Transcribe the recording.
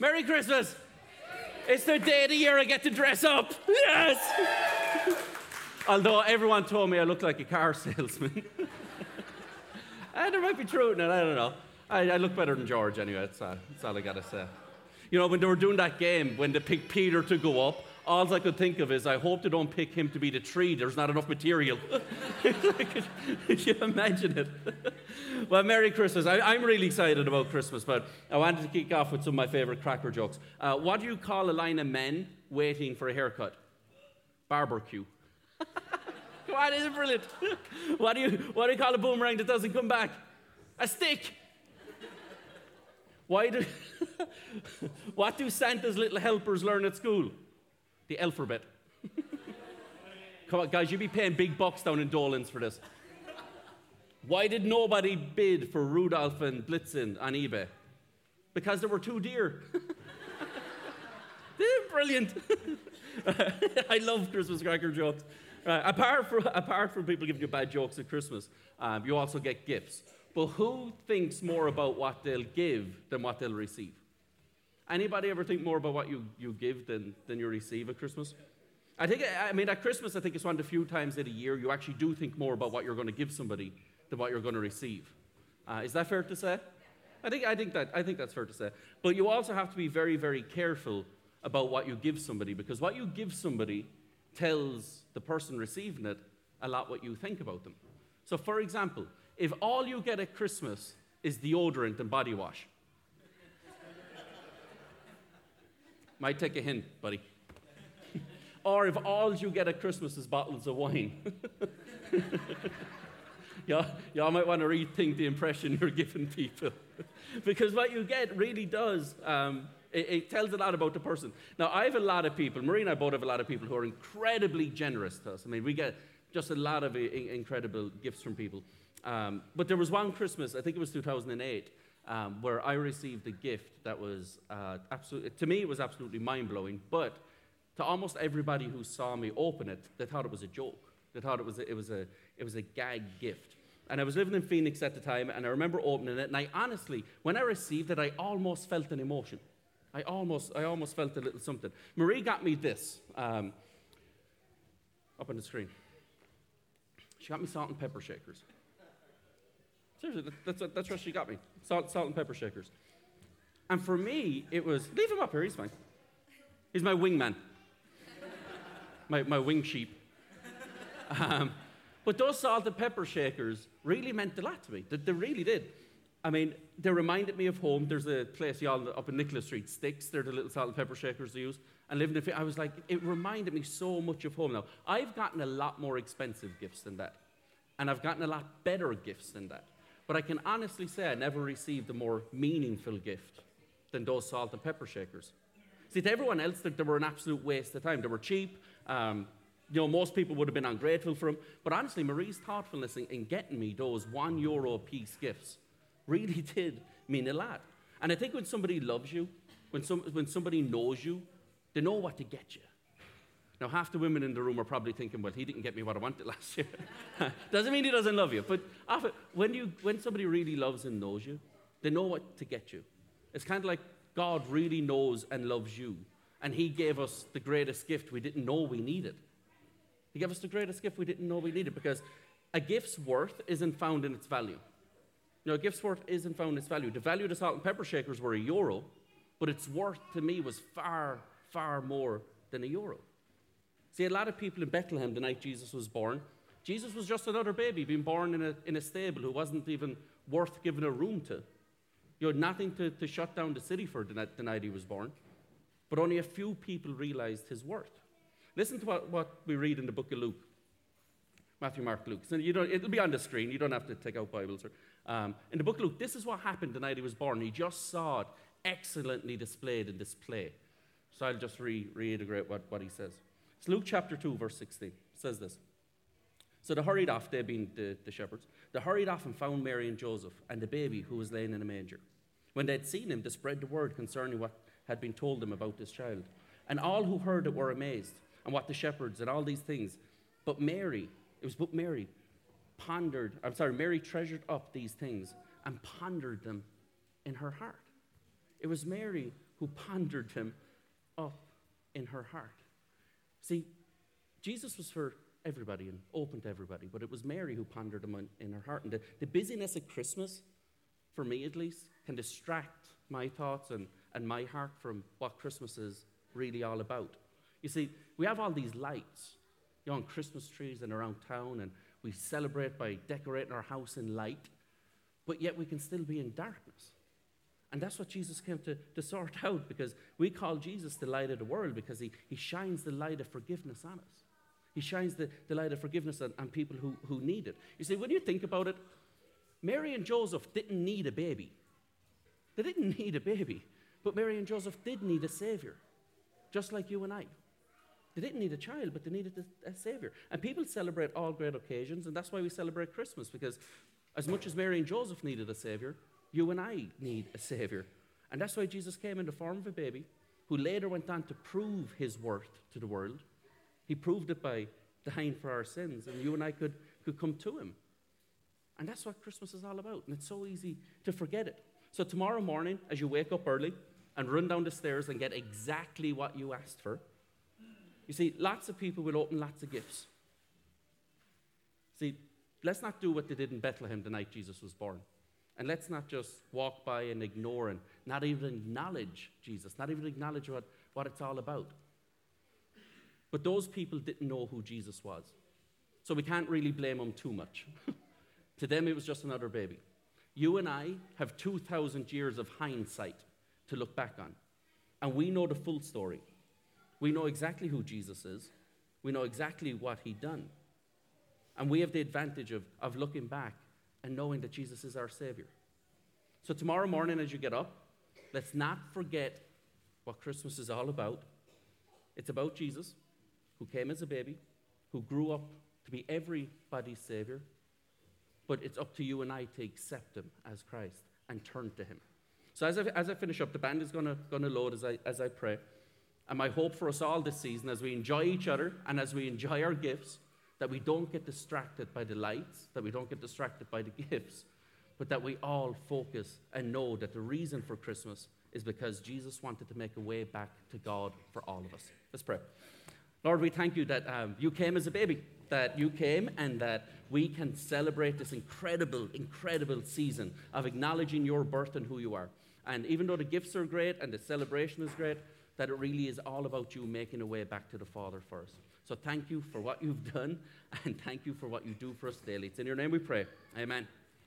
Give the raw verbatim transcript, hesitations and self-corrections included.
Merry Christmas. It's the day of the year I get to dress up. Yes. Although everyone told me I look like a car salesman. And there might be truth in it, I don't know. I, I look better than George anyway, that's, uh, that's all I gotta say. You know, when they were doing that game, when they picked Peter to go up, all I could think of is, I hope they don't pick him to be the tree. There's not enough material. Can you imagine it? Well, Merry Christmas. I, I'm really excited about Christmas, but I wanted to kick off with some of my favorite cracker jokes. Uh, what do you call a line of men waiting for a haircut? Barbecue. Come on, isn't it brilliant? What do you, what do you call a boomerang that doesn't come back? A stick. Why do, what do Santa's little helpers learn at school? The alphabet. Come on, guys, you'd be paying big bucks down in Dolan's for this. Why did nobody bid for Rudolph and Blitzen on eBay? Because they were too dear. They're brilliant. I love Christmas cracker jokes. Uh, apart, from, apart from people giving you bad jokes at Christmas, um, you also get gifts. But who thinks more about what they'll give than what they'll receive? Anybody ever think more about what you, you give than, than you receive at Christmas? I think, I mean, at Christmas, I think it's one of the few times in a year you actually do think more about what you're going to give somebody than what you're going to receive. Uh, is that fair to say? I think, I, think that, I think that's fair to say. But you also have to be very, very careful about what you give somebody, because what you give somebody tells the person receiving it a lot what you think about them. So, for example, if all you get at Christmas is deodorant and body wash, might take a hint, buddy. Or if all you get at Christmas is bottles of wine, y'all, y'all might want to rethink the impression you're giving people. Because what you get really does, um, it, it tells a lot about the person. Now, I have a lot of people, Marie and I both have a lot of people who are incredibly generous to us. I mean, we get just a lot of I- incredible gifts from people. Um, but there was one Christmas, I think it was two thousand eight, um, where I received a gift that was uh, absolutely, to me, it was absolutely mind-blowing. But to almost everybody who saw me open it, they thought it was a joke. They thought it was a, it was a, it was a gag gift. And I was living in Phoenix at the time, and I remember opening it, and I honestly, when I received it, I almost felt an emotion. I almost, I almost felt a little something. Marie got me this, um, up on the screen. She got me salt and pepper shakers. Seriously, that's, that's what she got me, salt, salt and pepper shakers. And for me, it was, leave him up here, he's fine. He's my wingman, my, my wing sheep. Um, but those salt and pepper shakers really meant a lot to me. They, they really did. I mean, they reminded me of home. There's a place y'all up in Nicholas Street, Sticks. They're the little salt and pepper shakers they use. And living in, I was like, it reminded me so much of home now. I've gotten a lot more expensive gifts than that. And I've gotten a lot better gifts than that. But I can honestly say I never received a more meaningful gift than those salt and pepper shakers. See, to everyone else, they were an absolute waste of time. They were cheap. Um, you know, most people would have been ungrateful for them. But honestly, Marie's thoughtfulness in, in getting me those one euro a piece gifts really did mean a lot. And I think when somebody loves you, when, some, when somebody knows you, they know what to get you. Now, half the women in the room are probably thinking, well, he didn't get me what I wanted last year. Doesn't mean he doesn't love you. But often, when, you, when somebody really loves and knows you, they know what to get you. It's kind of like God really knows and loves you. And he gave us the greatest gift we didn't know we needed. He gave us the greatest gift we didn't know we needed, because a gift's worth isn't found in its value. You know, a gift's worth isn't found in its value. The value of the salt and pepper shakers were a euro, but its worth to me was far, far more than a euro. See, a lot of people in Bethlehem the night Jesus was born, Jesus was just another baby being born in a, in a stable who wasn't even worth giving a room to. You had nothing to, to shut down the city for the night, the night he was born. But only a few people realized his worth. Listen to what, what we read in the book of Luke. Matthew, Mark, Luke. So you don't, it'll be on the screen. You don't have to take out Bibles. Or, um, in the book of Luke, this is what happened the night he was born. He just saw it excellently displayed in this play. So I'll just re- reiterate what, what he says. It's Luke chapter two, verse sixteen. It says this. So they hurried off, they being the, the shepherds. They hurried off and found Mary and Joseph and the baby who was laying in a manger. When they had seen him, they spread the word concerning what had been told them about this child. And all who heard it were amazed, and what the shepherds and all these things. But Mary, it was but Mary, pondered, I'm sorry, Mary treasured up these things and pondered them in her heart. It was Mary who pondered him up in her heart. See, Jesus was for everybody and open to everybody, but it was Mary who pondered him in, in her heart. And the, the busyness of Christmas, for me at least, can distract my thoughts and, and my heart from what Christmas is really all about. You see, we have all these lights, you know, on Christmas trees and around town, and we celebrate by decorating our house in light, but yet we can still be in darkness. And that's what Jesus came to, to sort out, because we call Jesus the light of the world because he, he shines the light of forgiveness on us. He shines the, the light of forgiveness on, on people who, who need it. You see, when you think about it, Mary and Joseph didn't need a baby. They didn't need a baby, but Mary and Joseph did need a Savior, just like you and I. They didn't need a child, but they needed a, a Savior. And people celebrate all great occasions, and that's why we celebrate Christmas, because as much as Mary and Joseph needed a Savior, you and I need a Savior. And that's why Jesus came in the form of a baby, who later went on to prove his worth to the world. He proved it by dying for our sins, and you and I could, could come to him. And that's what Christmas is all about, and it's so easy to forget it. So tomorrow morning, as you wake up early and run down the stairs and get exactly what you asked for, you see, lots of people will open lots of gifts. See, let's not do what they did in Bethlehem the night Jesus was born. And let's not just walk by and ignore and not even acknowledge Jesus, not even acknowledge what, what it's all about. But those people didn't know who Jesus was. So we can't really blame them too much. To them, it was just another baby. You and I have two thousand years of hindsight to look back on. And we know the full story. We know exactly who Jesus is. We know exactly what he done. And we have the advantage of, of looking back and knowing that Jesus is our Savior. So tomorrow morning as you get up, let's not forget what Christmas is all about. It's about Jesus, who came as a baby, who grew up to be everybody's Savior. But it's up to you and I to accept him as Christ and turn to him. So as I, as I finish up, the band is going to load as I, as I pray. And my hope for us all this season, as we enjoy each other and as we enjoy our gifts, that we don't get distracted by the lights, that we don't get distracted by the gifts, but that we all focus and know that the reason for Christmas is because Jesus wanted to make a way back to God for all of us. Let's pray. Lord, we thank you that um, you came as a baby, that you came and that we can celebrate this incredible, incredible season of acknowledging your birth and who you are. And even though the gifts are great and the celebration is great, that it really is all about you making a way back to the Father first. So thank you for what you've done, and thank you for what you do for us daily. It's in your name we pray. Amen.